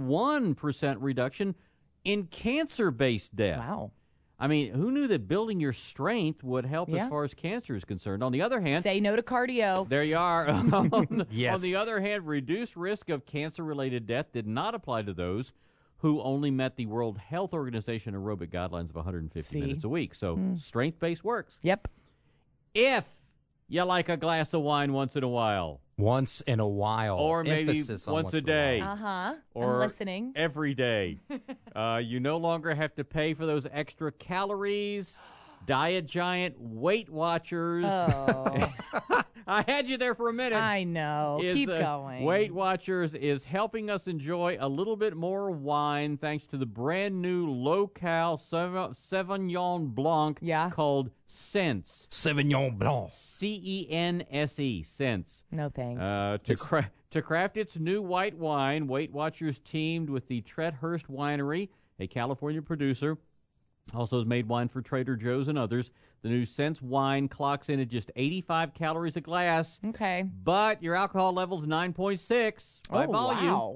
31% reduction in cancer-based death. Wow. I mean, who knew that building your strength would help as far as cancer is concerned? On the other hand... Say no to cardio. There you are. On Yes. the other hand, reduced risk of cancer-related death did not apply to those who only met the World Health Organization aerobic guidelines of 150 minutes a week. So strength-based works. Yep. If you like a glass of wine once in a while. Once in a while. Or maybe Emphasis on once a day. Uh-huh. Or I'm listening. every day. You no longer have to pay for those extra calories. Diet Giant Weight Watchers. Oh. I had you there for a minute. I know. Keep going. Weight Watchers is helping us enjoy a little bit more wine thanks to the brand new low-cal Sauvignon Blanc called Sense. Sauvignon Blanc. C-E-N-S-E. Sense. No thanks. To craft its new white wine, Weight Watchers teamed with the Treadhurst Winery, a California producer. Also has made wine for Trader Joe's and others. The new Sense wine clocks in at just 85 calories a glass. Okay. But your alcohol level's 9.6 by volume. Wow.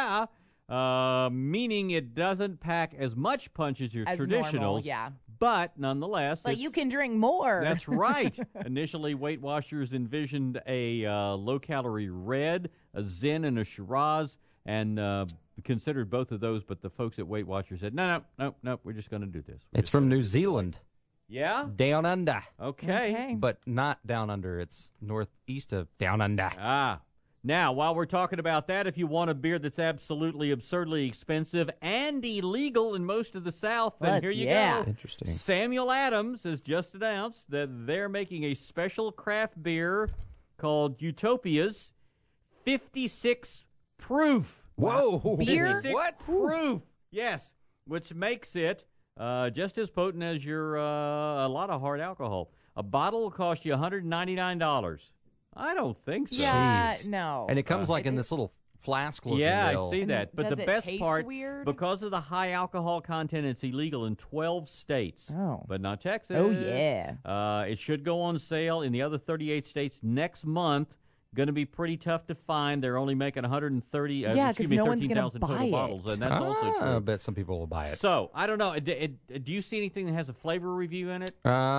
Yeah. Meaning it doesn't pack as much punch as your traditionals. Normal, yeah. But nonetheless. But you can drink more. That's right. Initially, Weight Watchers envisioned a low-calorie red, a Zen, and a Shiraz, and considered both of those, but the folks at Weight Watchers said, no, we're just going to do this. It's from New Zealand. Yeah? Down under. Okay. But not down under. It's northeast of down under. Ah. Now, while we're talking about that, if you want a beer that's absolutely absurdly expensive and illegal in most of the South, then here you go. Interesting. Samuel Adams has just announced that they're making a special craft beer called Utopia's 56 Proof. Whoa. Beer? 56 Proof. Yes, which makes it just as potent as your a lot of hard alcohol. A bottle will cost you $199. I don't think so. Yeah, Jeez. no. And it comes like in this little flask looking Yeah, deal. I see that. But Does the it best taste part, weird? because of the high alcohol content, it's illegal in 12 states. Oh. But not Texas. Oh, yeah. It should go on sale in the other 38 states next month. Going to be pretty tough to find. They're only making 130, Yeah, 'cause no one's gonna 13,000 buy total it. bottles, and that's also I true. bet some people will buy it. So, I don't know. Do you see anything that has a flavor review in it?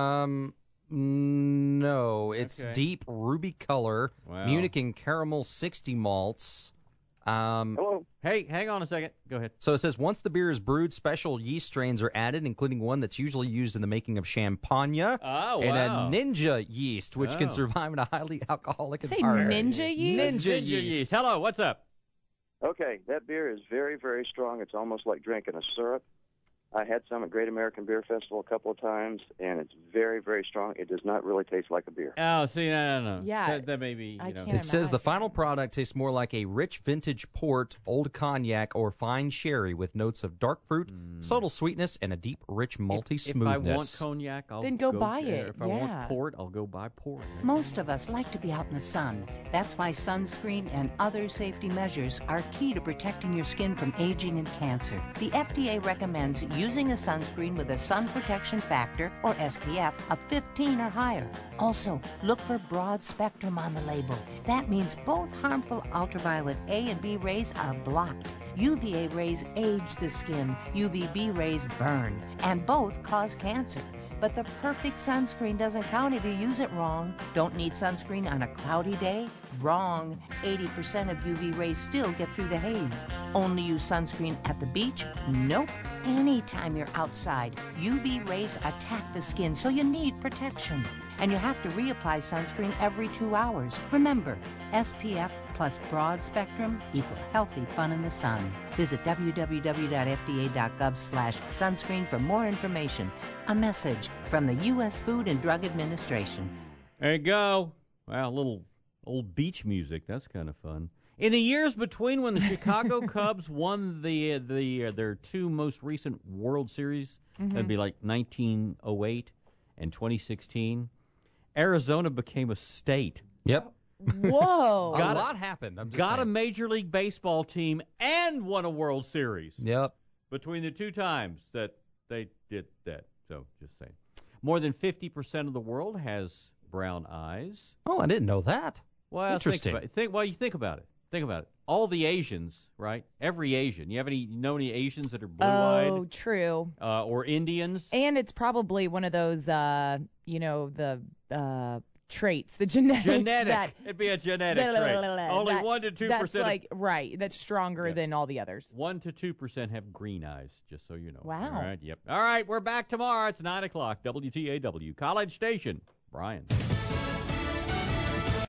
No. It's Okay. deep ruby color, Wow. Munich and caramel 60 malts. Hello. Hey, hang on a second. Go ahead. So it says, once the beer is brewed, special yeast strains are added, including one that's usually used in the making of champagne Oh, and wow. a ninja yeast, which can Oh. survive in a highly alcoholic Say environment. ninja yeast? Ninja yeast. Hello, what's up? Okay, that beer is very, very strong. It's almost like drinking a syrup. I had some at Great American Beer Festival a couple of times, and it's very, very strong. It does not really taste like a beer. Oh, see, no. Yeah, That may be, you know. It says the final product tastes more like a rich vintage port, old cognac, or fine sherry with notes of dark fruit, subtle sweetness, and a deep, rich, malty If I smoothness. want cognac, I'll Then go buy it, If I yeah. want port, I'll go buy port. Most of us like to be out in the sun. That's why sunscreen and other safety measures are key to protecting your skin from aging and cancer. The FDA recommends using a sunscreen with a sun protection factor, or SPF, of 15 or higher. Also, look for broad spectrum on the label. That means both harmful ultraviolet A and B rays are blocked. UVA rays age the skin, UVB rays burn, and both cause cancer. But the perfect sunscreen doesn't count if you use it wrong. Don't need sunscreen on a cloudy day? Wrong. 80% of UV rays still get through the haze. Only use sunscreen at the beach? Nope. Anytime you're outside, UV rays attack the skin, so you need protection. And you have to reapply sunscreen every 2 hours. Remember, SPF plus broad spectrum equal healthy fun in the sun. Visit www.fda.gov/sunscreen for more information. A message from the U.S. Food and Drug Administration. There you go. Wow, a little old beach music. That's kind of fun. In the years between when the Chicago Cubs won their two most recent World Series, that'd be like 1908 and 2016, Arizona became a state. Yep. Whoa. A lot happened. I'm just Got saying. a Major League Baseball team and won a World Series. Yep. Between the two times that they did that. So, just saying. More than 50% of the world has brown eyes. Oh, I didn't know that. Well, Interesting. Think about it. Think about it. All the Asians, right? Every Asian. You know any Asians that are blue-eyed? Oh, true. Or Indians? And it's probably one of those, the traits, the genetics. It'd be a genetic trait. Only 1 to 2%. That's right. That's stronger than all the others. 1 to 2% have green eyes, just so you know. Wow. All right, yep. All right, we're back tomorrow. It's 9 o'clock. WTAW, College Station. Brian.